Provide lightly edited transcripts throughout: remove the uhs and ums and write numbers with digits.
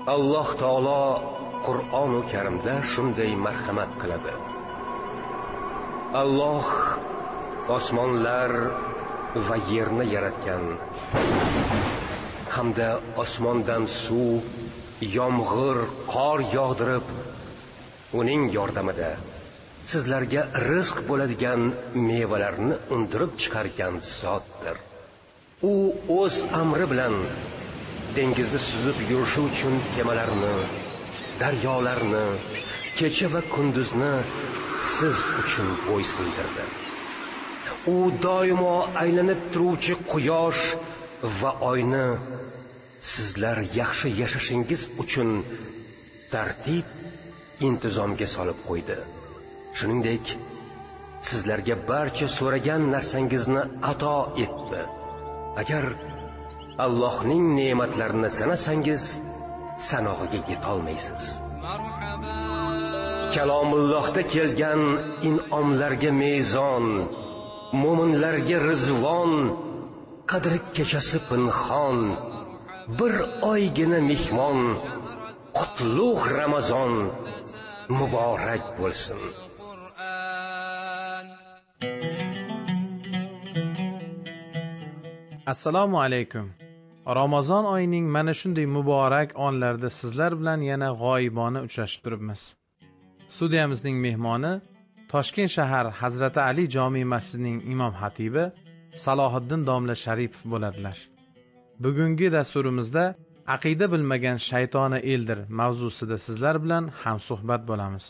Alloh taolo Qur'oni Karimda shunday marhamat qiladi. Alloh osmonlar va yerni yaratgan hamda osmondan suv, yomg'ir, qor yog'dirib, uning yordamida sizlarga rizq bo'ladigan mevalarni undirib chiqargan zotdir. U o'z amri bilan dengizni suzib yurishi uchun kemalarni, daryolarni, kecha va kunduzni siz uchun bo'ysundirdi. U doimo aylanib turuvchi quyosh va oyni sizlar yaxshi yashashingiz uchun tartib, intizomga solib qo'ydi. Shuningdek, sizlarga barcha so'ragan narsangizni ato etdi. Agar Allohning ne'matlarini sanasangiz, sanog'iga yetolmaysiz. Kalomullohda kelgan in'omlarga mezon, mo'minlarga rizvon, qadri kechasi pinhon, bir oygina mehmon, qutlug' Ramazon muborak bo'lsin. Assalomu alaykum. Ramazon oyining mana shunday muborak onlarida sizlar bilan yana g'oyibona uchrashib turibmiz. Studiyamizning mehmoni Toshkent shahar Hazrati Ali jome masjidining imom xatibi Salohiddin domla Sharipov bo'ladilar. Bugungi dasturimizda aqida bilmagan shaytoni eldir mavzusida sizlar bilan hamsuhbat bo'lamiz.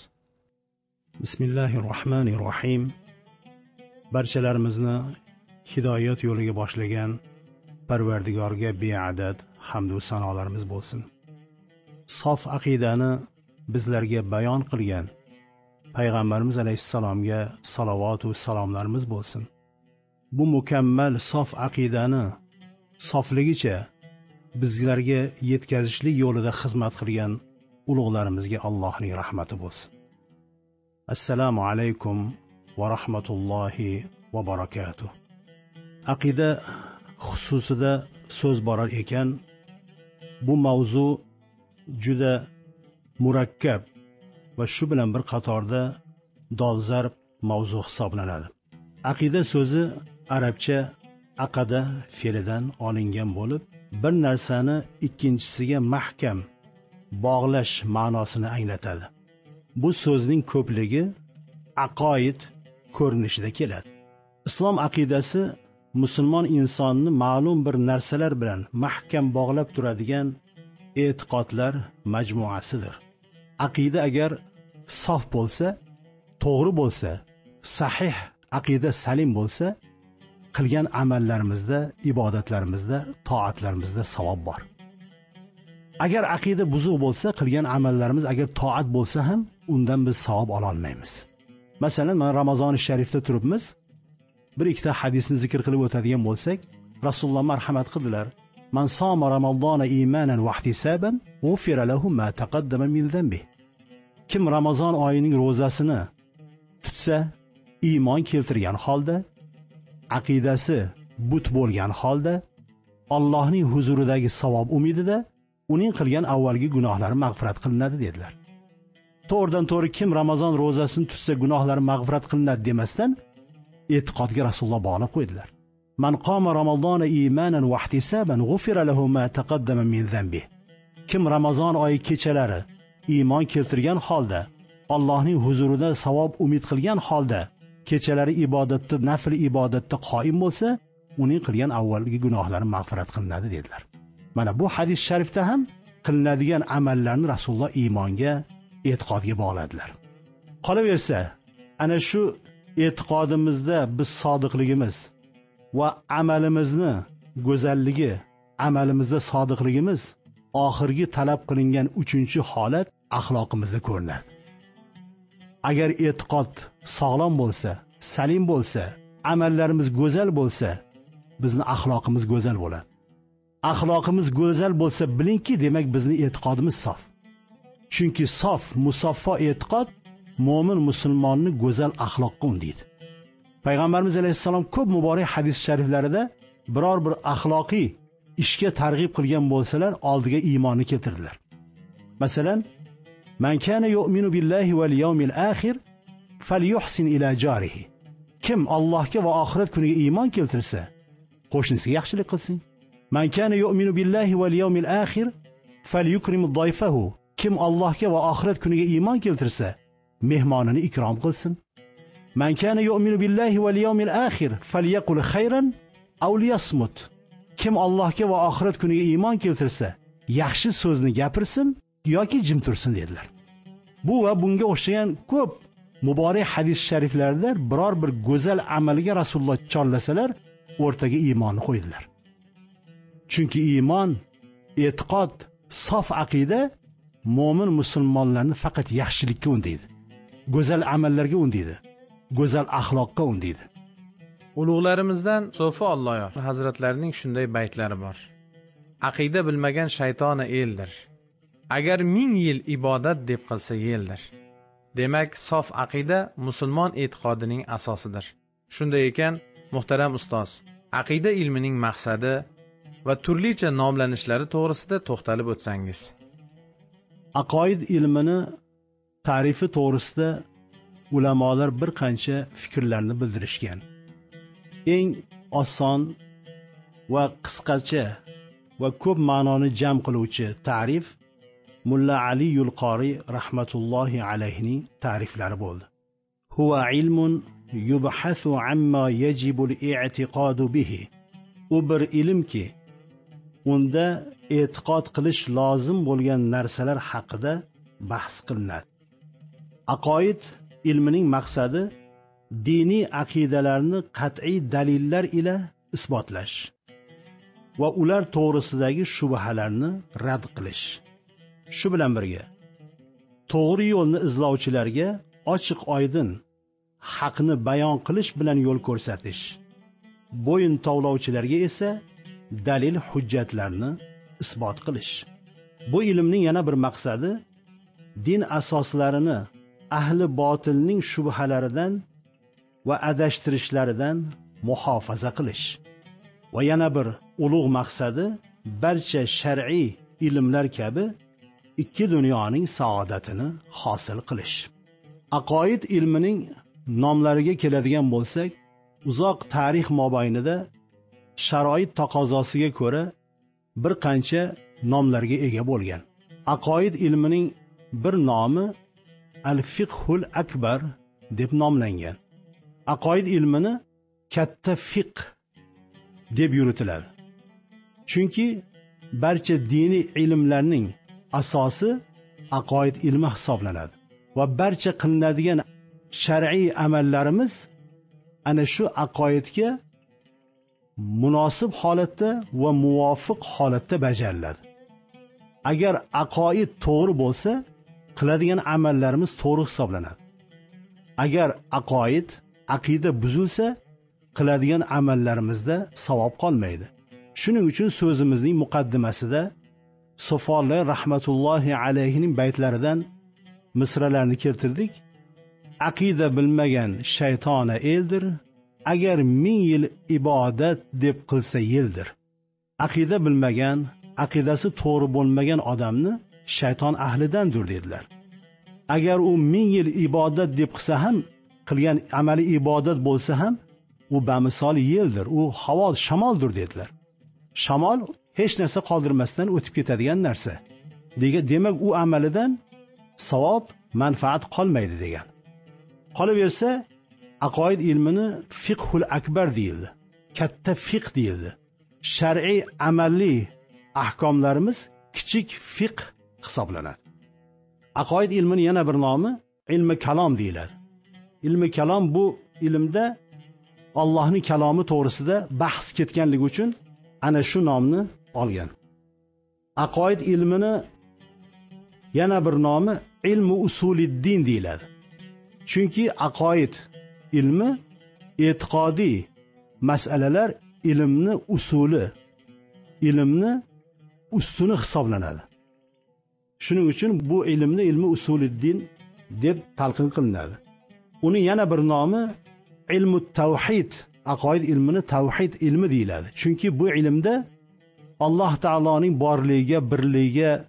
Bismillahirrohmanirrohim. Barchalarimizni hidoyat yo'liga boshlagan Parvardigorga beadad hamd va sanolarimiz bo'lsin. Sof aqidani bizlarga bayon qilgan Payg'ambarimiz alayhissalomga salovat va salomlarimiz bo'lsin. Bu mukammal sof aqidani sofligicha bizlarga yetkazishlik yo'lida xizmat qilgan ulug'larimizga Allohning rahmati bo'lsin. Assalomu alaykum va rahmatullohi va barakatuh. Aqida xususida so'z borar ekan, bu mavzu juda murakkab va shu bilan bir qatorda dolzarb mavzu hisoblanadi. Aqida so'zi arabcha aqada fe'lidan olingan bo'lib, bir narsani ikkinchisiga mahkam bog'lash ma'nosini anglatadi. Bu so'zning ko'pligi aqoid ko'rinishida keladi. Islom aqidasi musulmon insonni ma'lum bir narsalar bilan mahkam bog'lab turadigan e'tiqodlar majmuasidir. Aqida agar sof bo'lsa, to'g'ri bo'lsa, sahih aqida salim bo'lsa, qilgan amallarimizda, ibodatlarimizda, toatlarimizda savob bor. Agar aqida buzuq bo'lsa, qilgan amallarimiz agar toat bo'lsa ham undan biz savob ola olmaymiz. Masalan, mana Ramazon sharifda turibmiz. Bir ikkita hadisni zikr qilib o'tadigan bo'lsak, Rasululloh marhamat qildilar. Man soma Ramazona imanan va ihtisaban, ufira lahu ma taqaddama min zambi. Kim Ramazon oyining ro'zasini tutsa, iymon keltirgan holda, aqidasi but bo'lgan holda, Allohning huzuridagi savob umidida uning qilgan avvalgi gunohlari mag'firat qilinadi dedilar. To'g'ridan to'g'ri kim Ramazon ro'zasini tutsa gunohlari mag'firat qilinadi demasdan e'tiqodga Rasululloh bog'lab qo'ydilar. Man qoma Ramazona imanan va ihtisaban g'ufira lahu ma taqaddama min zambi. Kim Ramazon oyi kechalari iymon keltirgan holda, Allohning huzurida savob umid qilgan holda kechalari ibodatda, nafl ibodatda qoim bo'lsa, uning qilgan avvalgi gunohlari mag'firat qilinadi dedilar. Mana bu hadis sharifda ham qilinadigan amallarni Rasululloh iymonga, e'tiqodga bog'ladilar. Qolaversa, ana shu e'tiqodimizda biz sodiqligimiz va amalimizni go'zalligi, amalimizda sodiqligimiz oxirgi talab qilingan 3-holat axloqimizda ko'rinadi. Agar e'tiqod sog'lom bo'lsa, salim bo'lsa, amallarimiz go'zal bo'lsa, bizning axloqimiz go'zal bo'ladi. Axloqimiz go'zal bo'lsa, bilingki, demak bizning e'tiqodimiz sof. Chunki sof, musaffo e'tiqod mo'min musulmonni go'zal axloqqa undaydi. Payg'ambarimiz alayhissalom ko'p muborak hadis shariflarida biror bir axloqiy ishga targ'ib qilgan bo'lsalar, oldiga iymonni keltirdilar. Masalan, man kana yu'minu billahi wal yawmil akhir falyuhsin ila jarihi. Kim Allohga va oxirat kuniga iymon keltirsa, qo'shnisiga yaxshilik qilsin. Man kana yu'minu billahi wal yawmil akhir falyukrim dayfahu. Kim Allohga va oxirat kuniga iymon keltirsa, mehmonini ikrom qilsin. Man kana yu'minu billahi wal yawmil akhir falyaqul khayran aw liyasmut. Kim Allohga va oxirat kuniga iymon keltirsa, yaxshi so'zni gapirsin yoki jim tursin dedilar. Bu va bunga o'xshagan ko'p muborak hadis shariflarda biror bir go'zal amalga Rasululloh chorlasalar, o'rtaga iymonni qo'ydilar. Chunki iymon, e'tiqod, sof aqida mo'min musulmonlarni faqat yaxshilikka undaydi, go'zal amallarga undaydi, go'zal axloqqa undaydi. Ulug'larimizdan Sofi Alloh hazratlarining shunday baytlari bor. Aqida bilmagan shaytoni eldir. Agar 1000 yil ibodat deb qilsa yeldir. Demak, sof aqida musulmon e'tiqodining asosidir. Shunday ekan, muhtaram ustoz, aqida ilmining maqsadi va turlicha nomlanishlari to'g'risida to'xtalib o'tsangiz. Aqoid ilmini ta'rifi to'g'risida ulamolar bir qancha fikrlarni bildirishgan. Eng oson va qisqacha va ko'p ma'noni jam qiluvchi ta'rif Mulla Ali Yulqori rahmatullohi alayhining ta'riflari bo'ldi. Huwa ilmun yubhathu amma yajibu al-i'tiqadu bihi. U bir ilmki, unda e'tiqod qilish lozim bo'lgan narsalar haqida bahs qilinadi. Aqoid ilmining maqsadi diniy aqidalarni qat'iy dalillar ila isbotlash va ular to'g'risidagi shubhalarni rad qilish. Shu bilan birga to'g'ri yo'lni izlovchilarga ochiq oydin haqni bayon qilish bilan yo'l ko'rsatish. Bo'yin tovlovchilarga esa dalil hujjatlarni isbot qilish. Bu ilmning yana bir maqsadi din asoslarini ahli botilning shubhalaridan va adashtirishlaridan muhofaza qilish. Va yana bir ulug' maqsadi barcha shar'iy ilmlar kabi ikki dunyoning saodatini hosil qilish. Aqoid ilmining nomlariga keladigan bo'lsak, uzoq tarix mobaynida sharoit taqozosiga ko'ra bir qancha nomlarga ega bo'lgan. Aqoid ilmining bir nomi al-fiqhul akbar deb nomlangan. Aqoid ilmini katta fiqh deb yuritiladi. Chunki barcha diniy ilmlarning asosi aqoid ilmi hisoblanadi va barcha qilinadigan shar'iy amallarimiz ana shu aqoidga munosib holatda va muvofiq holatda bajariladi. Agar aqoid to'g'ri bo'lsa, qiladigan amallarimiz to'g'ri hisoblanadi. Agar aqida buzilsa, qiladigan amallarimizda savob qolmaydi. Shuning uchun so'zimizning muqaddimasida Sofollar rahmatullohi alayhining baytlaridan misralarni keltirdik. Aqida bilmagan shaytona eldir, agar 1000 yil ibodat deb qilsa yeldir. Aqida bilmagan, aqidasi to'g'ri bo'lmagan odamni shayton ahlidandir dedilar. Agar u 1000 yil ibodat deb qilsa ham, qilgan amali ibodat bo'lsa ham, u bamisol yeldir, u havo, shamoldir dedilar. Shamol hech narsa qoldirmasdan o'tib ketadigan narsa. Demak, u amalidan savob, manfaat qolmaydi degan. Qolaversa, aqoid ilmini fiqhul akbar deyildi. Katta fiqh deyildi. Shar'iy amalli ahkomlarimiz kichik fiqh hisoblanadi. Aqoid ilmining yana bir nomi ilmi kalom deyiladi. Ilmi kalom bu ilmda Allohning kalomi to'g'risida bahs ketganligi uchun ana shu nomni olgan. Aqoid ilmini yana bir nomi ilmi usuliddin deyiladi. Chunki aqoid ilmi e'tiqodiy masalalar ilmni usuli, ilmni ustuni hisoblanadi. Shuning uchun bu ilmni ilmi usuliddin deb talqin qilinadi. Uning yana bir nomi ilmu tavhid, aqoid ilmini tavhid ilmi deyiladi. Chunki bu ilmda Alloh taoloning borligiga, birligiga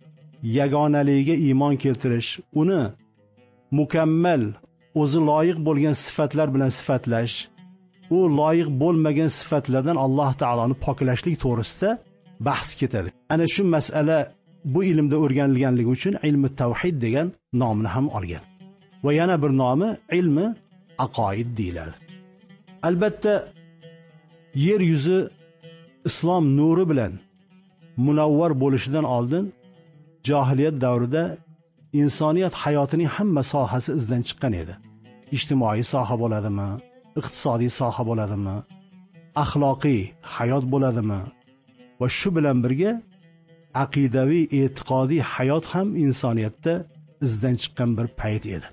yagonaligiga iymon keltirish, uni mukammal o'zi loyiq bo'lgan sifatlar bilan sifatlash, u loyiq bo'lmagan sifatlardan Alloh taoloni poklashlik to'g'risida bahs ketadi. Ana shu masala bu ilmda o'rganilganligi uchun ilmi tavhid degan nomni ham olgan. Va yana bir nomi ilmi aqoid deyiladi. Albatta yer yuzi islom nuri bilan munavvar bo'lishidan oldin jahiliyat davrida insoniyat hayotining hamma sohasi izdan chiqqan edi. Ijtimoiy soha bo'ladimi, iqtisodiy soha bo'ladimi, axloqiy hayot bo'ladimi va shu bilan birga aqidaviy, e'tiqodiy hayot ham insoniyatda izdan chiqqan bir payt edi.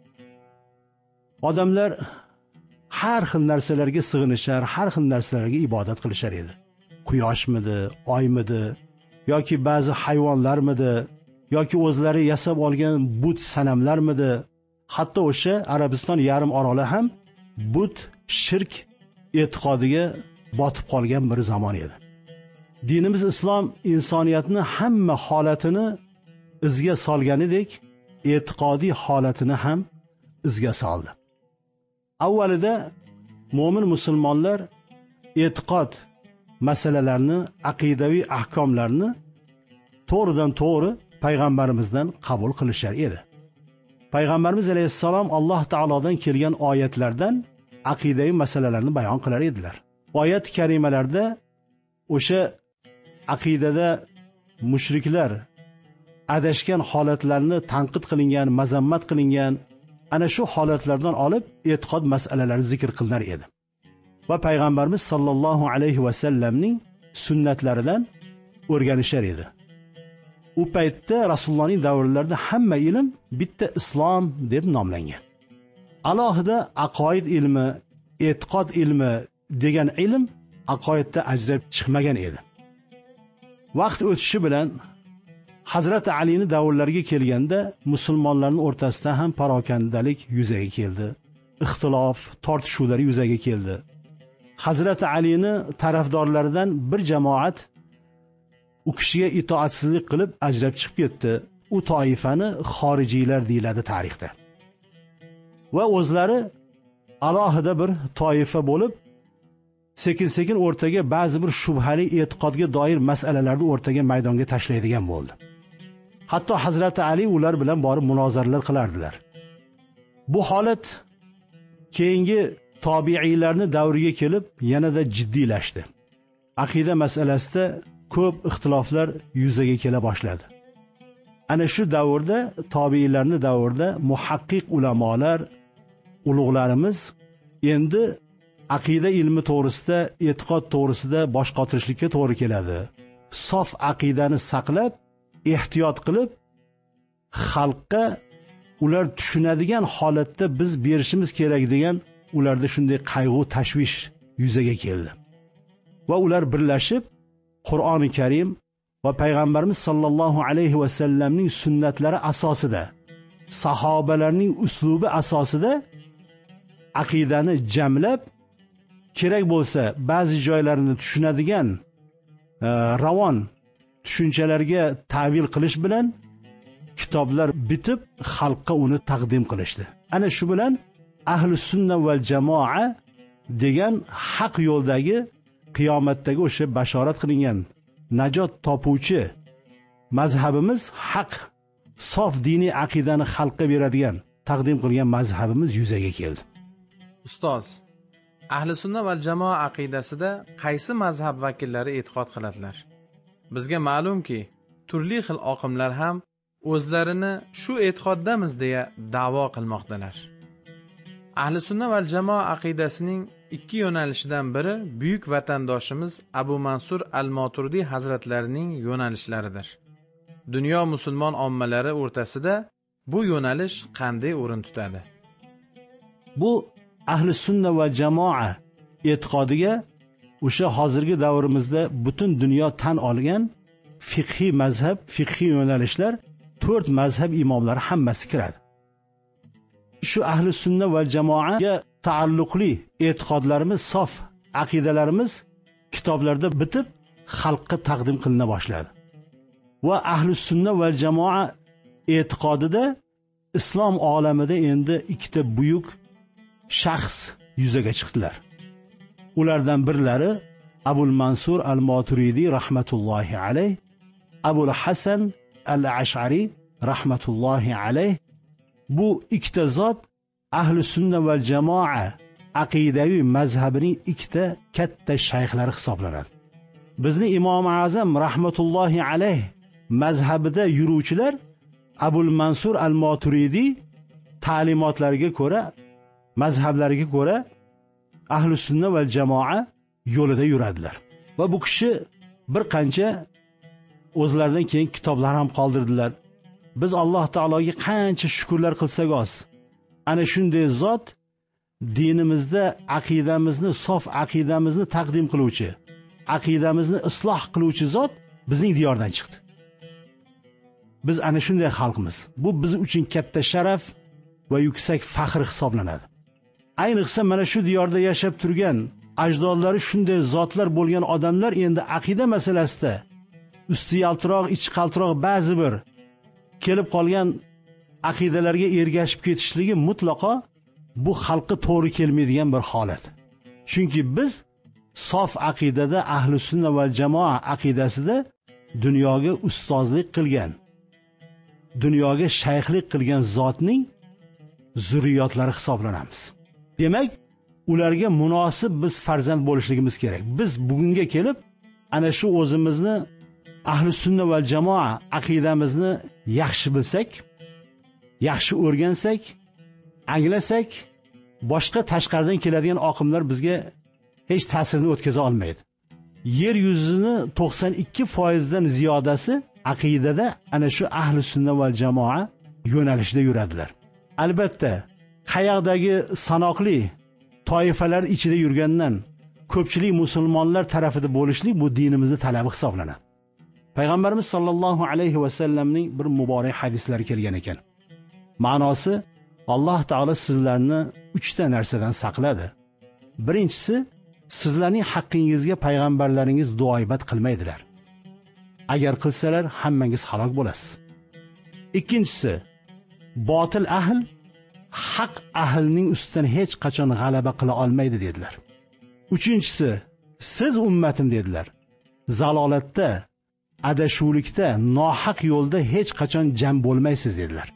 Odamlar har xil narsalarga sig'inishar, har xil narsalarga ibodat qilishar edi. Quyoshmidi, oymidi, yoki ba'zi hayvonlarmidi, yoki o'zlari yasab olgan but sanamlarmidi, hatto o'sha Arabiston yarim oroli ham but, shirk e'tiqodiga botib qolgan bir zamon edi. Dinimiz islom insoniyatni hamma holatini izga solganidek, e'tiqodiy holatini ham izga soldi. Avvalida mo'min musulmonlar e'tiqod masalalarni, aqidaviy ahkomlarni to'g'ridan to'g'ri payg'ambarimizdan qabul qilishar edi. Payg'ambarimiz alayhissalom Alloh taolodan kelgan oyatlardan aqidaviy masalalarni bayon qilar edilar. Oyat karimalarda o'sha aqidada mushriklar adashgan holatlarni tanqid qilingan, mazammat qilingan, ana shu holatlardan olib e'tiqod masalalari zikr qilinar edi. Va payg'ambarimiz sollallohu alayhi va sallamning sunnatlaridan o'rganishar edi. U paytda Rasulullohning davrlarida hamma ilm bitta islom deb nomlangan. Alohida aqoid ilmi, e'tiqod ilmi degan ilm aqoidda ajrab chiqmagan edi. Vaqt o'tishi bilan Hazrat Alining davrlariga kelganda musulmonlarning o'rtasida ham parokandalik yuzaga keldi. Ixtilof, tortishuvlar yuzaga keldi. Hazrat Alini tarafdorlaridan bir jamoat u kishiga itoatsizlik qilib ajrab chiqib ketdi. U toifani xorijiylar deyiladi tarixda. Va o'zlari alohida bir toifa bo'lib, sekin-sekin o'rtaga ba'zi bir shubhali e'tiqodga doir masalalarni o'rtaga maydonga tashlaydigan bo'ldi. Hatto Hazrat Ali ular bilan borib munozaralar qilardilar. Bu holat keyingi tobiiylarning davriga kelib yanada jiddiylashdi. Aqida masalasida ko'p ixtiloflar yuzaga kela boshladi. Ana shu davrda, tobiiylarning davrida muhaqqiq ulamolar, ulug'larimiz endi aqida ilmi to'g'risida, e'tiqod to'g'risida bosh qotirishlikka to'g'ri keladi. Sof aqidani saqlab, ehtiyot qilib, xalqqa ular tushunadigan holatda biz berishimiz kerak degan ularda shunday qayg'u, tashvish yuzaga keldi. Va ular birlashib Qur'oni Karim va payg'ambarimiz sollallohu alayhi va sallamning sunnatlari asosida, sahobalarning uslubi asosida aqidani jamlab, kerak bo'lsa ba'zi joylarini tushunadigan ravon tushunchalarga ta'vil qilish bilan kitoblar bitib xalqqa uni taqdim qilishdi. Ana shu bilan ahli sunna val jamoa degan haq yo'ldagi qiyomatdagi o'sha bashorat qilingan najot topuvchi mazhabimiz, haq sof diniy aqidani xalqqa beradigan taqdim qilgan mazhabimiz yuzaga keldi. Ustoz, ahli sunna val jamoa aqidasida qaysi mazhab vakillari e'tiqod qiladilar? Bizga ma'lumki, turli xil oqimlar ham o'zlarini shu e'tiqoddamiz deya da'vo qilmoqdalar. Ahli sunna val jamoa aqidasining ikki yo'nalishidan biri buyuk vatandoshimiz Abu Mansur al-Moturidi hazratlarining yo'nalishlaridir. Dunyo musulmon ommalari o'rtasida bu yo'nalish qanday o'rin tutadi? Bu ahli sunna va jamoa e'tiqodiga o'sha hozirgi davrimizda butun dunyo tan olgan fiqhiy mazhab, fiqhiy yo'nalishlar, 4 mazhab imomlari hammasi kiradi. Shu ahli sunna va jamoaga taalluqli e'tiqodlarimiz, sof aqidalarimiz kitoblarda bitib xalqqa taqdim qilina boshladi. va ahli sunna va jamoa e'tiqodida islom olamida endi ikkita buyuk shaxs yuzaga chiqdilar. Ulardan birlari Abul Mansur al-Maturidiy rahmatullohi alayh, Abul Hasan al-Ash'ari rahmatullohi alayh. Bu ikkita zot ahli sunna va jamoa aqidaviy mazhabining ikkita katta shayxlari hisoblanadi. Bizni Imom Azam rahmatullohi alayh mazhabida yuruvchilar Abul Mansur al-Maturidiy ta'limotlariga ko'ra, mazhablariga ko'ra ahli sunna va jamoa yo'lida yuradilar. Va bu kishi bir qancha o'zlaridan keyin kitoblar ham qoldirdilar. Biz Alloh taologa qancha shukrlar qilsak oz. Ana shunday zot dinimizda aqidamizni, sof aqidamizni taqdim qiluvchi, aqidamizni isloh qiluvchi zot bizning diyordan chiqdi. Biz ana shunday xalqmiz. Bu biz uchun katta sharaf va yuksak faxr hisoblanadi. Ayniqsa mana shu diyorda yashab turgan ajdodlari shunday zotlar bo'lgan odamlar endi aqida masalasida usti yaltiroq, ichi qaltiroq ba'zi bir kelib qolgan aqidalarga ergashib ketishligi mutlaqo bu xalqqa to'g'ri kelmaydigan bir holat. Chunki biz sof aqidada ahli sunna va jamoa aqidasida dunyoga ustozlik qilgan, dunyoga shayxlik qilgan zotning zurriyotlari hisoblanamiz. Demak, ularga munosib biz farzand bo'lishligimiz kerak. Biz bugunga kelib ana shu o'zimizni ahli sunna va jamoa aqidamizni yaxshi bilsak, yaxshi o'rgansak, anglasak, boshqa tashqaridan keladigan oqimlar bizga hech ta'sirini o'tkaza olmaydi. Yer yuzini 92% dan ziyodasi aqidada ana shu ahli sunna va jamoa yo'nalishida yuradilar. Albatta, qayoqdagi sanoqli toifalar ichida yurgandan ko'pchilik musulmonlar tarafida bo'lishlik bu dinimizning talabi hisoblanadi. Payg'ambarimiz sollallohu alayhi va sallamning bir muborak hadislari kelgan ekan. Ma'nosi, Alloh taolo sizlarni 3 ta narsadan saqladi. Birinchisi, sizlarning haqqingizga payg'ambarlaringiz duoibat qilmaydilar. Agar qilsalar, hammangiz halok bo'lasiz. Ikkinchisi, botil ahl haq ahlining ustidan hech qachon g'alaba qila olmaydi dedilar. Uchinchisi, siz ummatim dedilar. Zalolatda, adashuvlikda, nohaq yo'lda hech qachon jam bo'lmaysiz dedilar.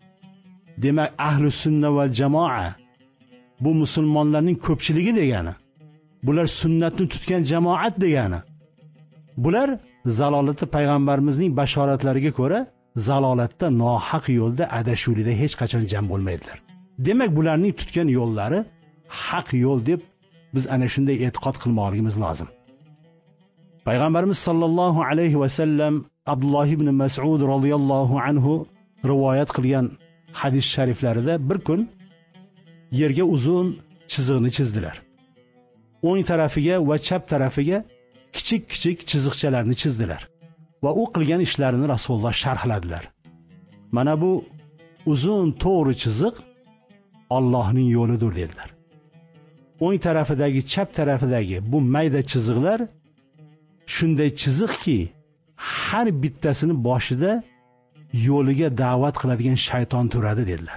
Demak, ahli sunna va jamoa bu musulmonlarning ko'pchiligi degani. Bular sunnatni tutgan jamoat degani. Bular zalolatda payg'ambarimizning bashoratlariga ko'ra zalolatda, nohaq yo'lda, adashuvlikda hech qachon jam bo'lmaydilar. Demak, bularning tutgan yo'llari haq yo'l deb biz ana shunday e'tiqod qilmoqligimiz lozim. Payg'ambarimiz sollallohu alayhi va sallam Abdulloh ibn Mas'ud radhiyallohu anhu rivoyat qilgan hadis shariflarida bir kun yerga uzun chiziqni chizdilar. O'ng tarafiga va chap tarafiga kichik chiziqchalarni chizdilar va u qilgan ishlarini Rasululloh sharhladilar. Mana bu uzun to'g'ri chiziq Allohning yo'lidir dedilar. O'ng tarafidagi, chap tarafidagi bu mayda chiziqlar shunday chiziqki, har bittasini boshida yo'liga da'vat qiladigan shayton turadi dedilar.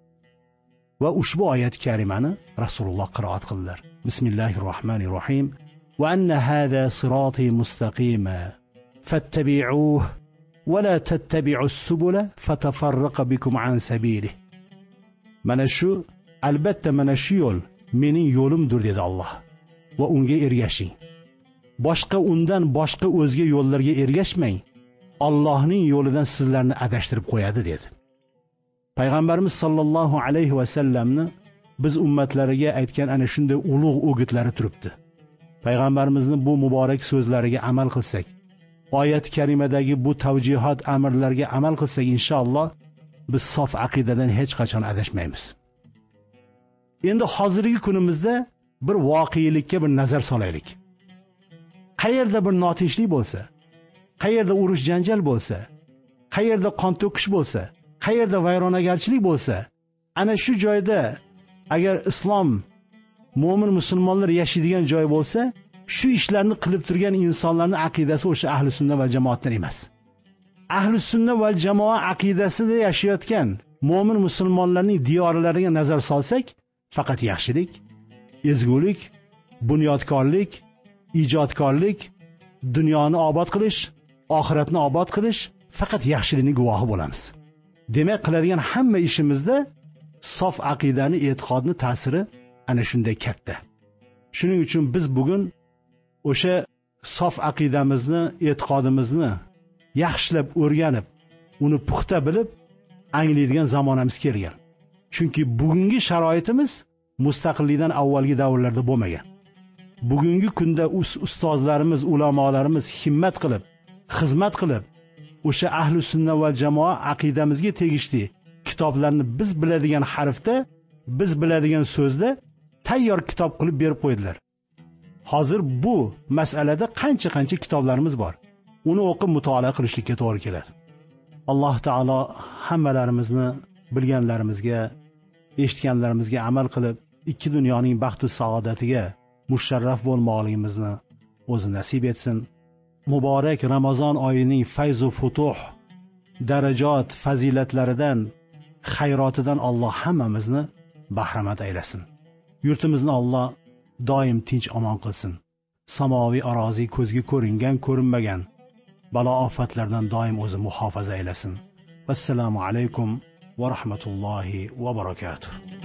Va ushbu oyat karimani Rasululloh qiroat qildilar. Bismillahirrohmanirrohim. Va anna hada sirati mustaqima fattabi'uhu va la tattabi'us subula fatafarraqa bikum an sabilihi. Mana shu, albatta mana shu yo'l mening yo'limdir dedi Alloh. Va unga ergashing. Undan boshqa o'zga yo'llarga ergashmang. Allohning yo'lidan sizlarni adashtirib qo'yadi dedi. Payg'ambarimiz sollallohu alayhi va sallamni biz ummatlariga aytgan ana shunday ulug' o'gitlari turibdi. Payg'ambarimizning bu muborak so'zlariga amal qilsak, oyat karimadagi bu tavjihot amrlarga amal qilsak, inshaalloh biz sof aqidadan hech qachon adashmaymiz. Endi hozirgi kunimizda bir voqelikka bir nazar solaylik. Qayerda bir notinchlik bo'lsa, qayerda urush janjal bo'lsa, qayerda qon to'kish bo'lsa, qayerda vayronagarchilik bo'lsa, ana shu joyda agar islom, mo'min musulmonlar yashaydigan joy bo'lsa, shu ishlarni qilib turgan insonlarning aqidasi o'sha ahli sunna va jamoatdan emas. ahli sunna va jamoa aqidasida yashayotgan mo'min musulmonlarning diyorlariga nazar solsak, faqat yaxshilik, ezgulik, bunyodkorlik, ijodkorlik, dunyoni obod qilish, oxiratni obod qilish, faqat yaxshilikning guvohi bo'lamiz. Demak, qiladigan hamma ishimizda sof aqidani, e'tiqodni ta'siri ana shunday katta. Shuning uchun biz bugun o'sha sof aqidamizni, e'tiqodimizni yaxshilab o'rganib, uni puxta bilib anglaydigan zamonamiz kelgan. Chunki bugungi sharoitimiz mustaqillikdan avvalgi davrlarda bo'lmagan. Bugungi kunda ustozlarimiz, ulamolarimiz himmat qilib, xizmat qilib, o'sha ahli sunna va jamoa aqidamizga tegishli kitoblarni biz biladigan harfda, biz biladigan so'zda tayyor kitob qilib berib qo'ydilar. Hozir bu masalada qancha kitoblarimiz bor. Uni o'qib mutolaa qilishlikka to'g'ri keladi. Alloh taolo hammalarimizni bilganlarimizga, eshitganlarimizga amal qilib, ikki dunyoning baxt va saodatiga musharraf bo'lmoqligimizni o'zi nasib etsin. Muborak Ramazon oyining fayz va futuh, darajat, fazilatlaridan, xayrotidan Alloh hammamizni bahramand aylasin. Yurtimizni Alloh doim tinch omon qilsin. Samoviy arozi ko'zga ko'ringan, ko'rinmagan balo ofatlardan doim o'zi muhofaza aylasin. Assalomu alaykum va rahmatullohi va barakatuh.